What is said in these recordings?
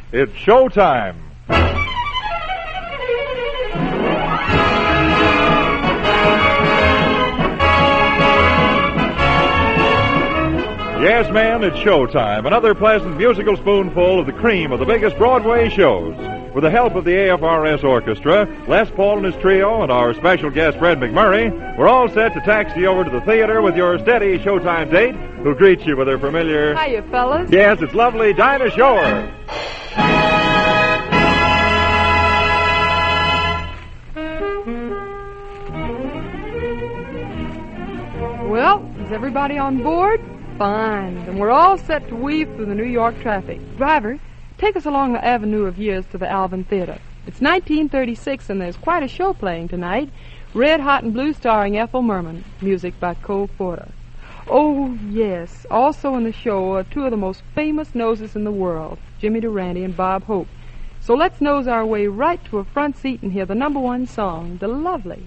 It's showtime. Yes, ma'am, it's showtime. Another pleasant musical spoonful of the cream of the biggest Broadway shows. With the help of the AFRS Orchestra, Les Paul and his trio, and our special guest, Fred McMurray, we're all set to taxi over to the theater with your steady showtime date, who'll greet you with her familiar... Hiya, fellas. Yes, it's lovely Dinah Shore. Well, is everybody on board? Fine. Then we're all set to weave through the New York traffic. Driver, take us along the Avenue of Years to the Alvin Theater. It's 1936, and there's quite a show playing tonight. Red, Hot, and Blue, starring Ethel Merman. Music by Cole Porter. Oh, yes. Also in the show are two of the most famous noses in the world, Jimmy Durante and Bob Hope. So let's nose our way right to a front seat and hear the number one song, The Lovely.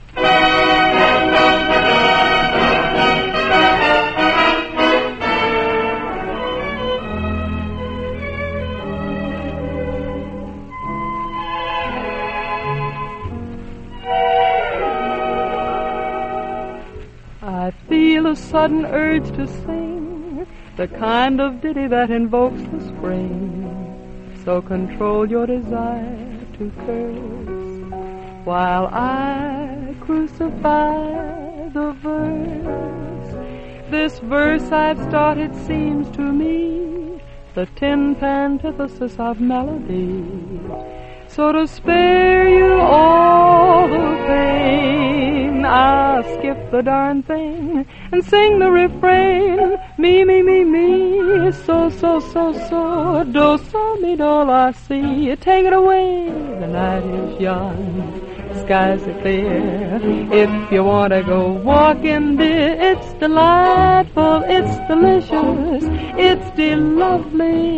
I feel a sudden urge to sing the kind of ditty that invokes the spring. So control your desire to curse while I crucify the verse. This verse I've started seems to me the tin antithesis of melody. So to spare you all the pain, I'll skip the darn thing and sing the refrain. Me, me, me, me, so, so, so, so, do, so, mi, do, la, si. Take it away, the night is young, skies are clear. If you want to go walking, dear, it's delightful, it's delicious, it's de-lovely.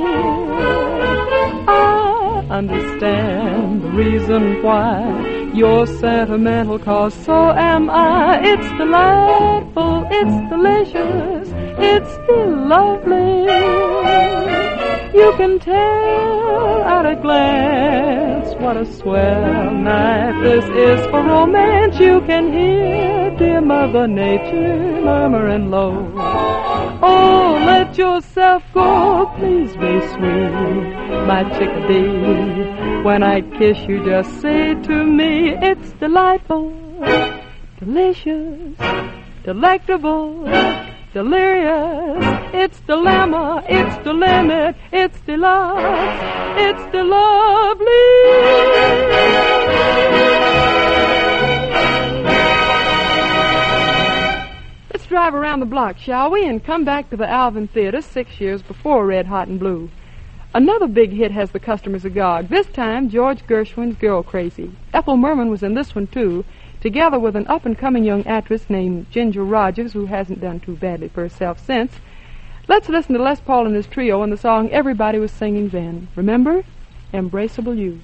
I understand the reason why you're sentimental, 'cause so am I. It's delightful, it's delicious, it's lovely. You can tell at a glance what a swell night this is for romance. You can hear dear Mother Nature murmuring low. Oh, let yourself go, please be sweet, my chickadee. When I kiss you, just say to me, it's delightful, delicious, delectable, delirious. It's dilemma, it's the limit, it's deluxe, it's the lovely. Let's drive around the block, shall we, and come back to the Alvin Theater 6 years before Red, Hot, and Blue. Another big hit has the customers agog. This time, George Gershwin's Girl Crazy. Ethel Merman was in this one, too, together with an up-and-coming young actress named Ginger Rogers, who hasn't done too badly for herself since. Let's listen to Les Paul and his trio and the song everybody was singing then. Remember? Embraceable You.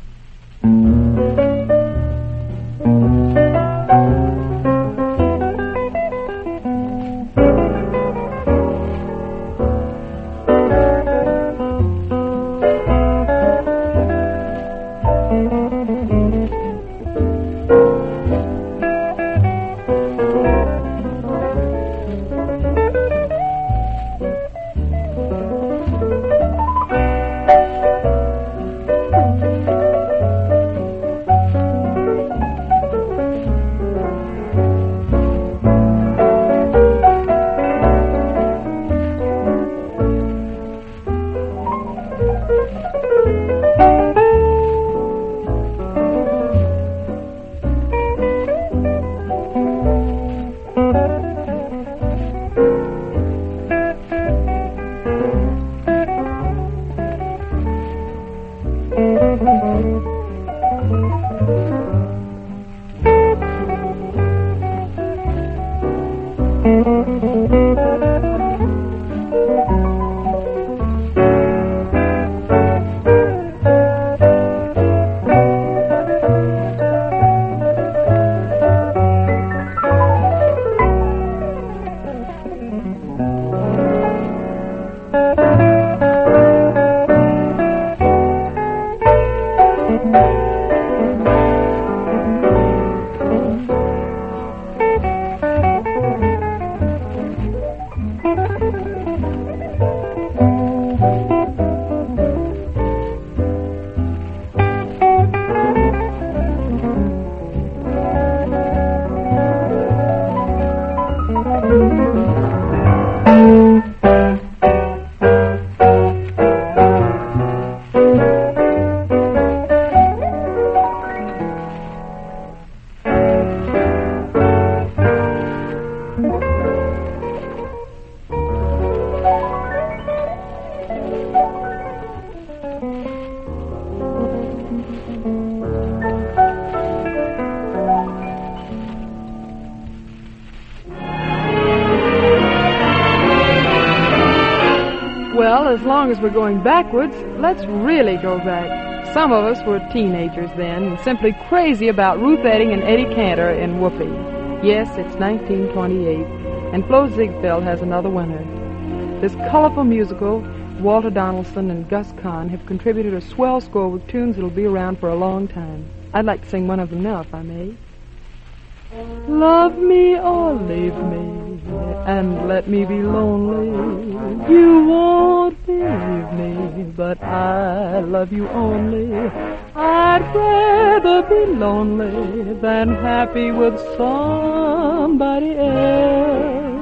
long as we're going backwards, let's really go back. Some of us were teenagers then and simply crazy about Ruth Etting and Eddie Cantor in Whoopee. Yes, it's 1928, and Flo Ziegfeld has another winner. This colorful musical, Walter Donaldson and Gus Kahn have contributed a swell score with tunes that'll be around for a long time. I'd like to sing one of them now, if I may. Love me or leave me, and let me be lonely. You won't believe me, but I love you only. I'd rather be lonely than happy with somebody else.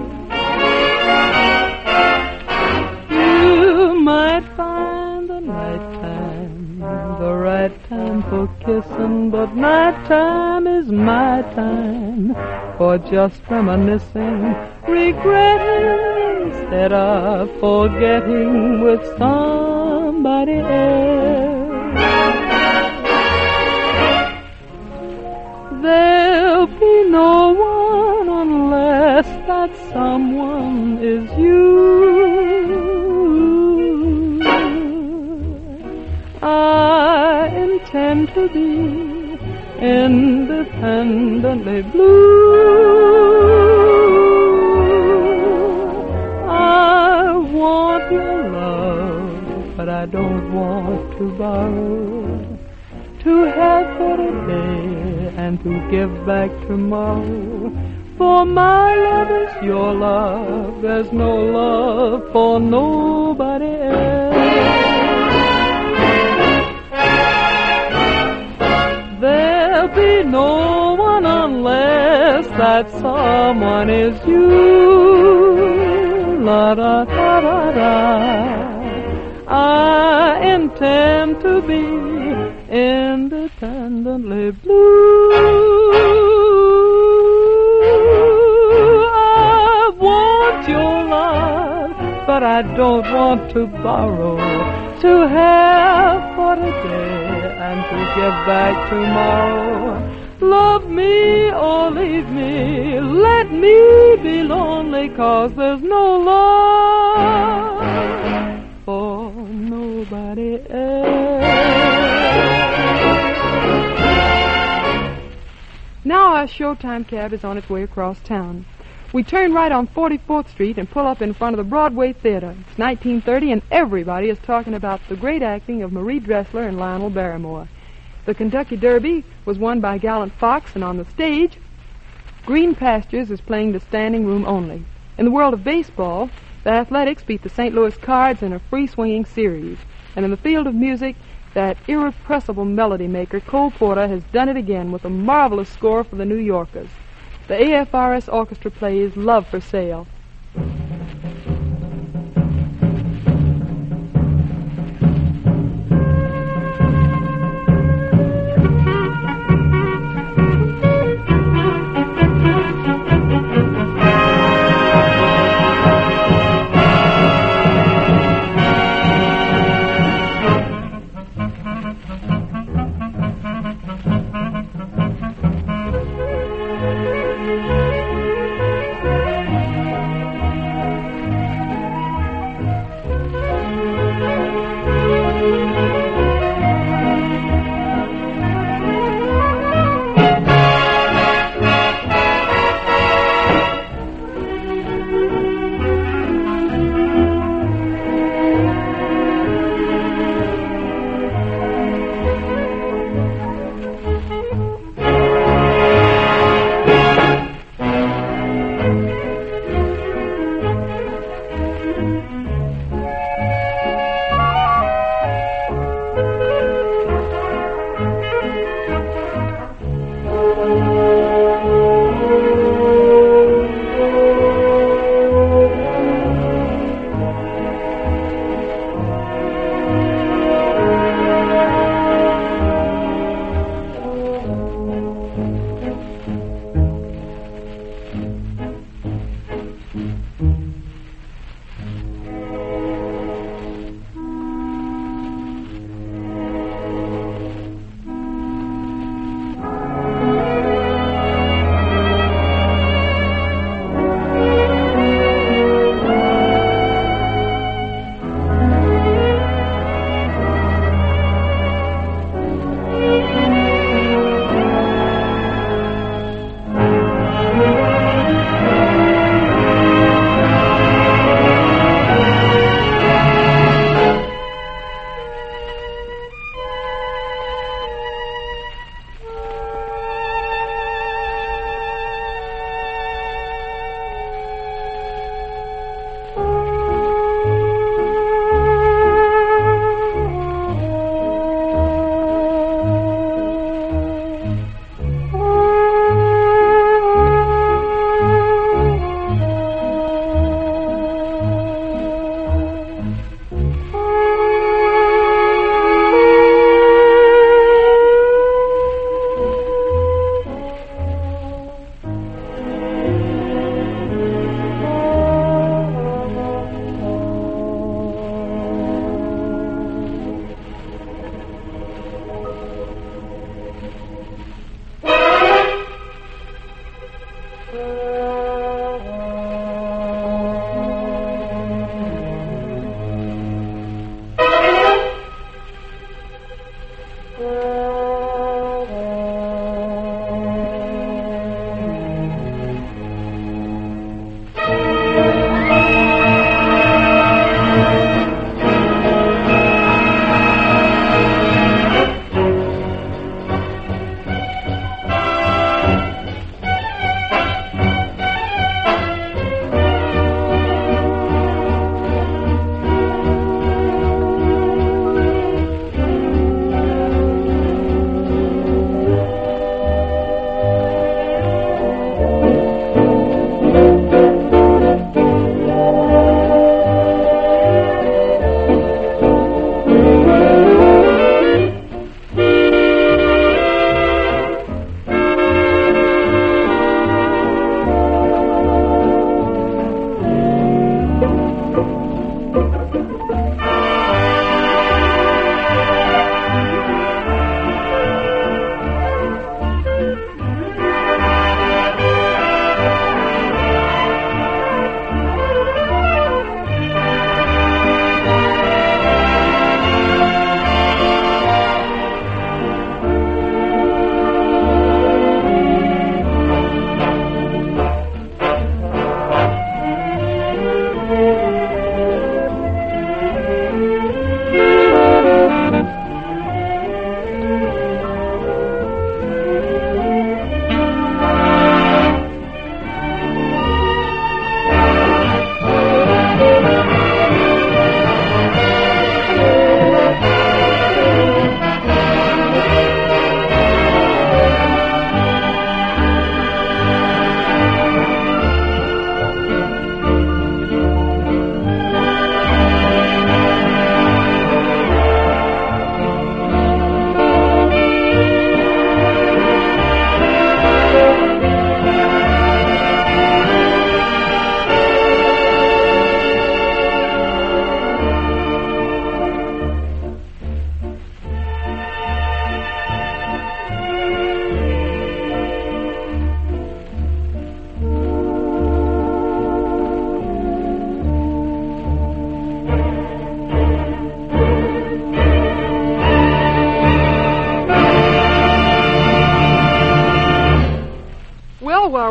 You might find the nighttime the right time for kissing, but nighttime is my time for just reminiscing, regretting instead of forgetting with somebody else. There'll be no one unless that someone is you. I intend to be independently blue. I want your love, but I don't want to borrow. To have for today and to give back tomorrow. For my love is your love. There's no love for nobody else. There'll be no one unless that someone is you. La da da da da. I intend to be independently blue. I want your love, but I don't want to borrow. To have for today and to give back tomorrow. Love me or leave me, let me be lonely, 'cause there's no love for nobody else. Now our Showtime cab is on its way across town. We turn right on 44th Street and pull up in front of the Broadway Theater. It's 1930, and everybody is talking about the great acting of Marie Dressler and Lionel Barrymore. The Kentucky Derby was won by Gallant Fox, and on the stage, Green Pastures is playing the standing room only. In the world of baseball, the Athletics beat the St. Louis Cards in a free-swinging series. And in the field of music, that irrepressible melody maker, Cole Porter, has done it again with a marvelous score for the New Yorkers. The AFRS Orchestra plays Love for Sale.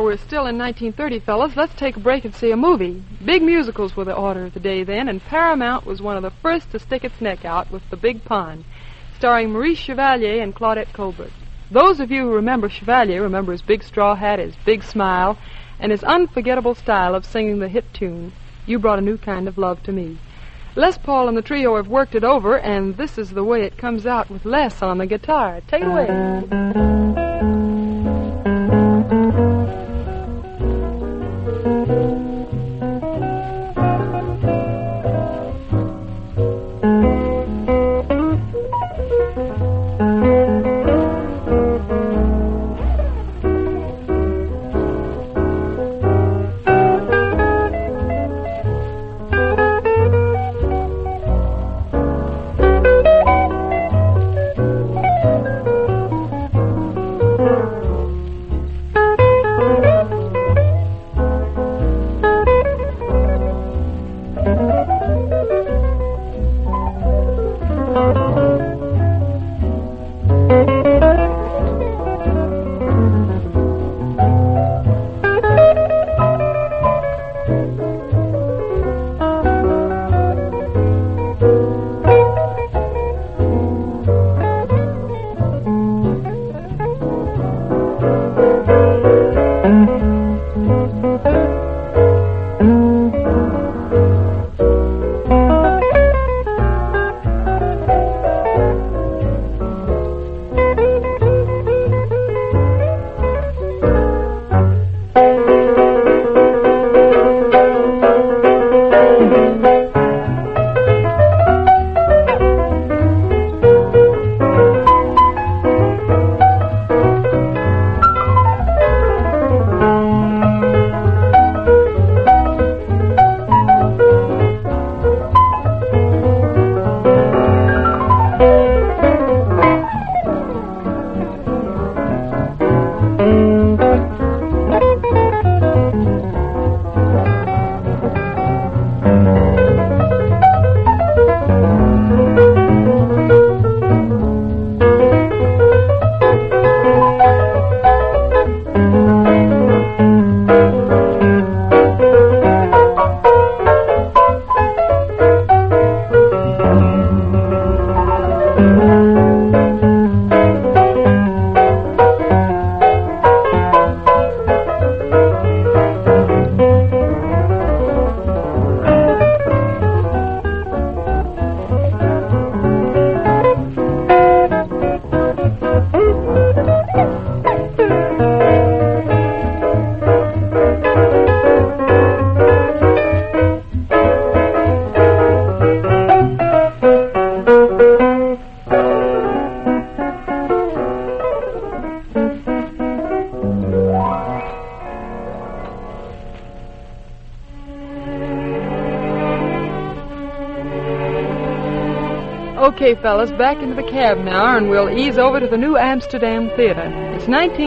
we're still in 1930, fellas, let's take a break and see a movie. Big musicals were the order of the day then, and Paramount was one of the first to stick its neck out with The Big Pond, starring Maurice Chevalier and Claudette Colbert. Those of you who remember Chevalier remember his big straw hat, his big smile, and his unforgettable style of singing the hit tune, You Brought a New Kind of Love to Me. Les Paul and the trio have worked it over, and this is the way it comes out with Les on the guitar. Take it away. Okay, fellas, back into the cab now, and we'll ease over to the New Amsterdam Theater. It's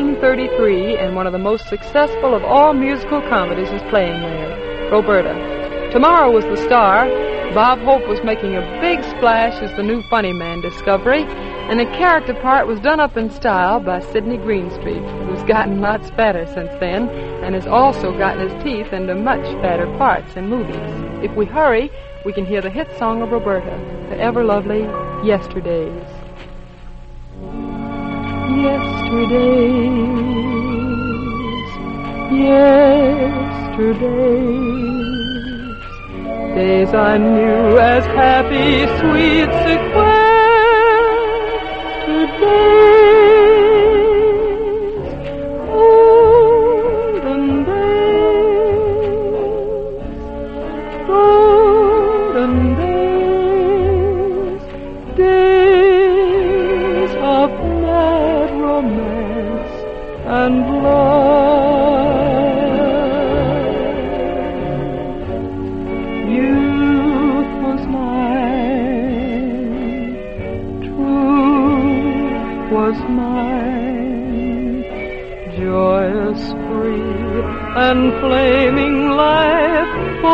1933, and one of the most successful of all musical comedies is playing there, Roberta. Tomorrow was the star. Bob Hope was making a big splash as the new funny man Discovery, and the character part was done up in style by Sidney Greenstreet, who's gotten lots fatter since then, and has also gotten his teeth into much fatter parts in movies. If we hurry, we can hear the hit song of Roberta, the ever-lovely Yesterdays. Yesterdays, days I knew as happy, sweet sequestered days, olden days of mad romance and love. Youth was mine, truth was mine, joyous, free, and flaming life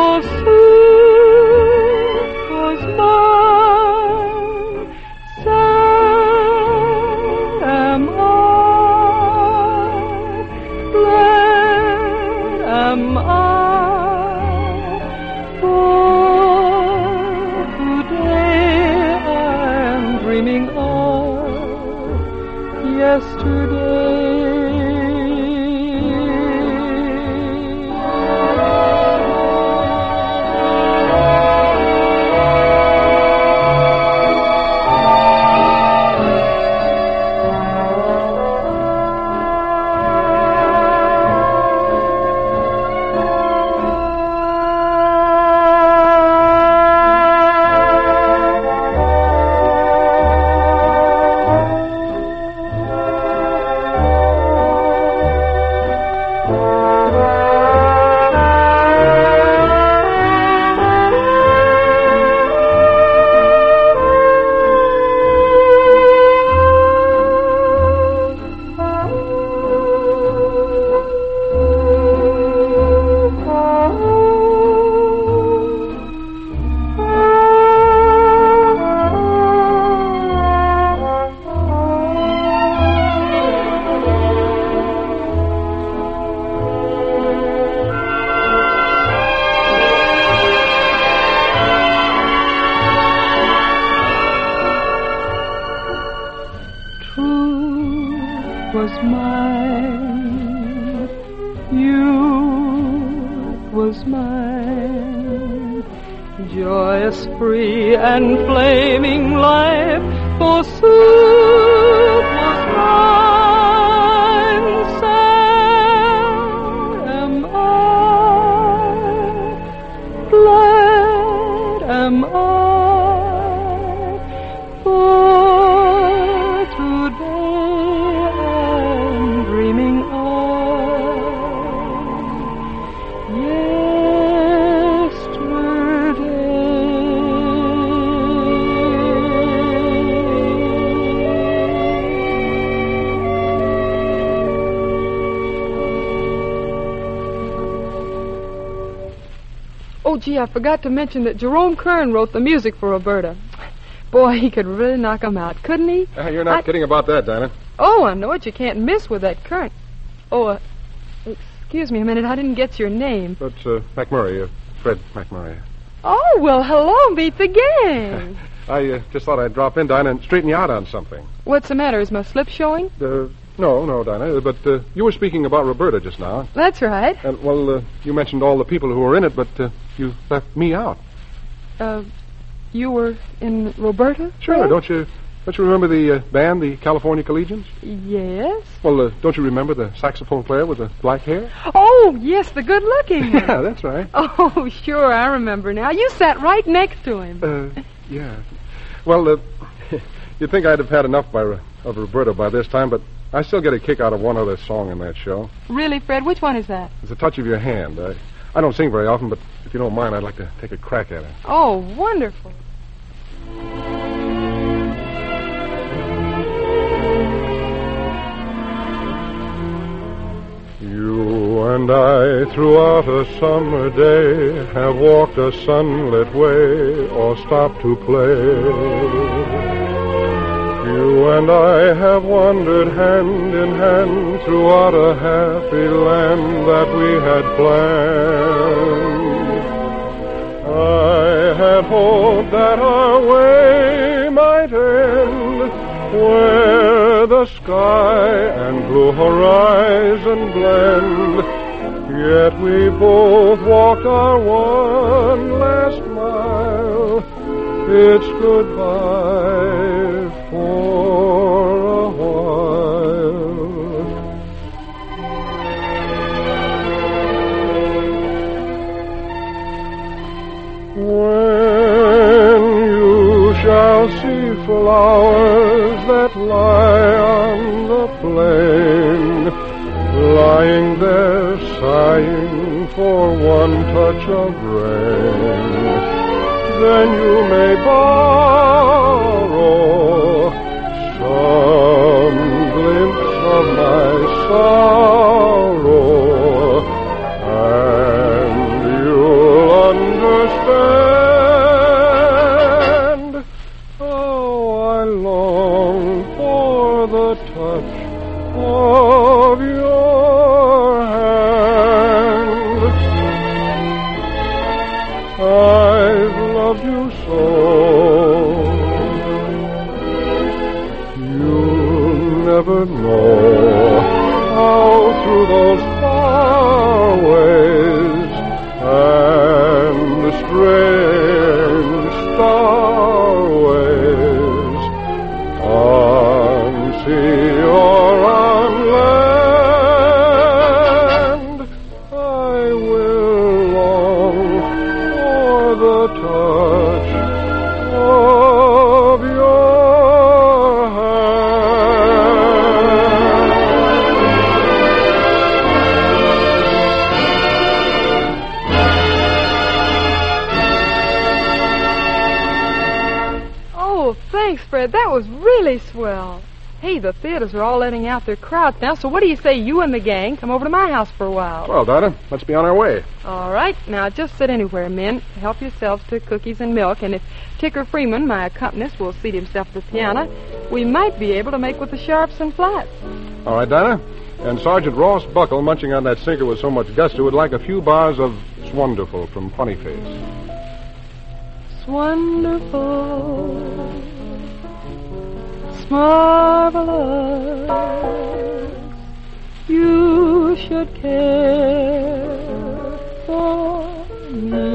forsooth was mine. Sad am I, blessed heart yesterday. Was mine, youth was mine, joyous, free, and flaming life, forsooth was mine. Sad am I, glad am I, for today I'm dreaming Oh, gee, I forgot to mention that Jerome Kern wrote the music for Roberta. Boy, he could really knock 'em out, couldn't he? You're not kidding about that, Dinah. Oh, I know it. You can't miss with that Kern. Oh, excuse me a minute. I didn't get your name. That's McMurray, Fred McMurray. Oh, well, hello, meet the gang. I just thought I'd drop in, Dinah, and straighten you out on something. What's the matter? Is my slip showing? No, Dinah, but you were speaking about Roberta just now. That's right. And, well, you mentioned all the people who were in it, but you left me out. You were in Roberta? Sure, Fred? Don't you remember the band, the California Collegians? Yes. Well, don't you remember the saxophone player with the black hair? Oh, yes, the good-looking one. Yeah, that's right. Oh, sure, I remember now. You sat right next to him. Yeah. Well, you'd think I'd have had enough of Roberta by this time, but I still get a kick out of one other song in that show. Really, Fred? Which one is that? It's A Touch of Your Hand. I don't sing very often, but if you don't mind, I'd like to take a crack at it. Oh, wonderful. You and I, throughout a summer day, have walked a sunlit way or stopped to play. You and I have wandered hand in hand throughout a happy land that we had planned. I had hoped that our way might end where the sky and blue horizon blend. Yet we both walked our one last mile. It's goodbye for a while. When you shall see flowers that lie on the plain, lying there sighing for one touch of rain, then you may borrow some glimpse of my sorrow, and you'll understand how I long for the touch of your hand. I've loved you so, never know how through those far ways and the strange starways on sea or on land, I will long for the touch of your hand. Oh, thanks, Fred. That was really swell. Hey, the theaters are all letting out their crowds now, so what do you say you and the gang come over to my house for a while? Well, Dinah, let's be on our way. All right. Now, just sit anywhere, men. Help yourselves to cookies and milk, and if Ticker Freeman, my accompanist, will seat himself at the piano, we might be able to make with the sharps and flats. All right, Dinah. And Sergeant Ross Buckle, munching on that sinker with so much gusto, would like a few bars of Swonderful from Funny Face. Swonderful, marvelous, you should care for me.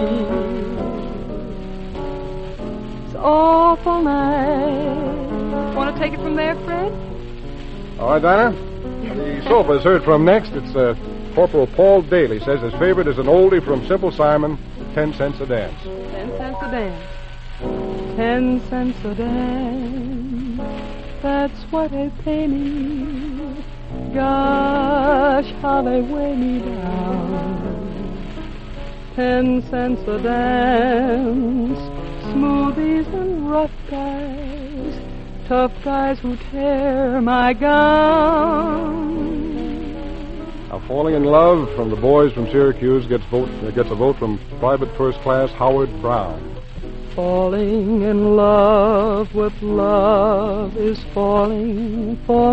It's awful nice. Want to take it from there, Fred? All right, Dinah. The sofa's heard from next. It's Corporal Paul Daly. Says his favorite is an oldie from Simple Simon, 10 cents a dance. 10 cents a dance. 10 cents a dance. That's what they pay me. Gosh, how they weigh me down. 10 cents a dance. Smoothies and rough guys. Tough guys who tear my gown. Now, Falling in Love from the boys from Syracuse gets a vote from Private First Class Howard Brown. Falling in love with love is falling for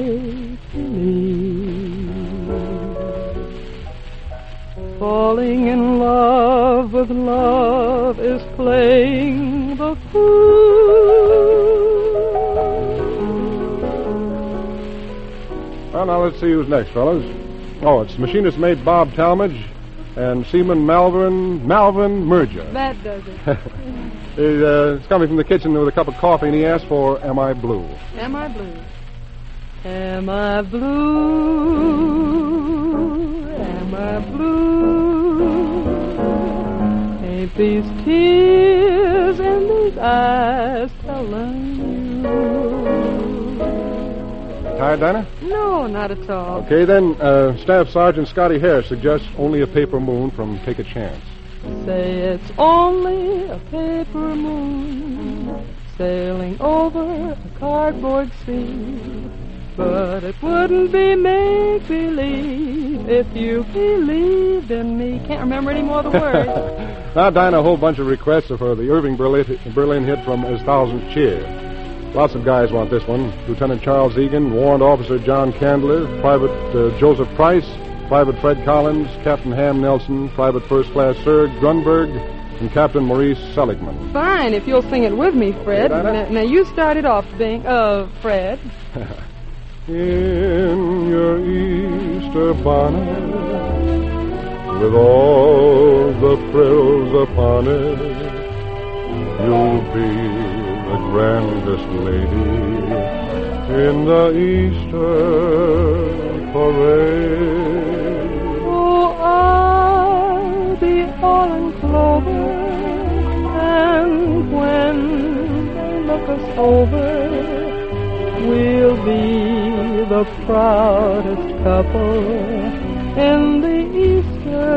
make-believe. Falling in love with love is playing the fool. Well, now let's see who's next, fellas. Oh, it's machinist mate Bob Talmadge and Seaman Malvin Merger. That does it. He's coming from the kitchen with a cup of coffee, and he asked for Am I Blue? Am I blue? Am I blue? Am I blue? Ain't these tears in these eyes telling you? Tired, Dinah? No, not at all. Okay, then, Staff Sergeant Scotty Harris suggests Only a Paper Moon from Take a Chance. Say it's only a paper moon sailing over a cardboard sea. But it wouldn't be make-believe if you believed in me. Can't remember any more of the words. Now, Dinah, a whole bunch of requests for the Irving Berlin hit from As Thousand Cheer. Lots of guys want this one. Lieutenant Charles Egan, Warrant Officer John Candler, Private Joseph Price, Private Fred Collins, Captain Ham Nelson, Private First Class Sir Grunberg, and Captain Maurice Seligman. Fine, if you'll sing it with me, Fred. Now, you started off being, Fred. In your Easter bonnet, with all the frills upon it, you'll be the grandest lady in the Easter parade. Oh, I'll be all in clover, and when they look us over, we'll be the proudest couple in the Easter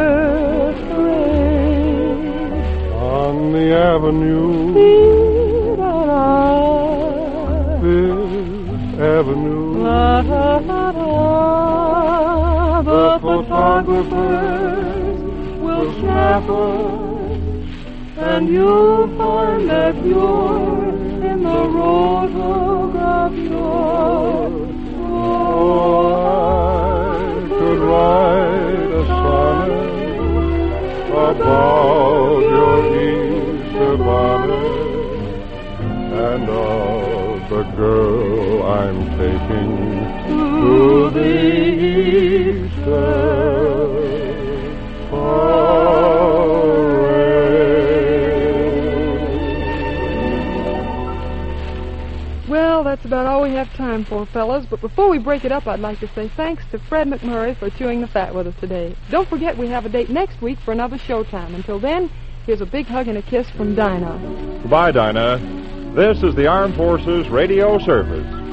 parade. On the avenue, Fifth Avenue, the photographers will snap us, and you'll find that you're in the photograph yours. oh, I could write a sonnet about your Easter bonnet and of the girl I'm taking to the eastern foray. Well, that's about all we have time for, fellas. But before we break it up, I'd like to say thanks to Fred McMurray for chewing the fat with us today. Don't forget we have a date next week for another Showtime. Until then, here's a big hug and a kiss from Dinah. Goodbye, Dinah. This is the Armed Forces Radio Service.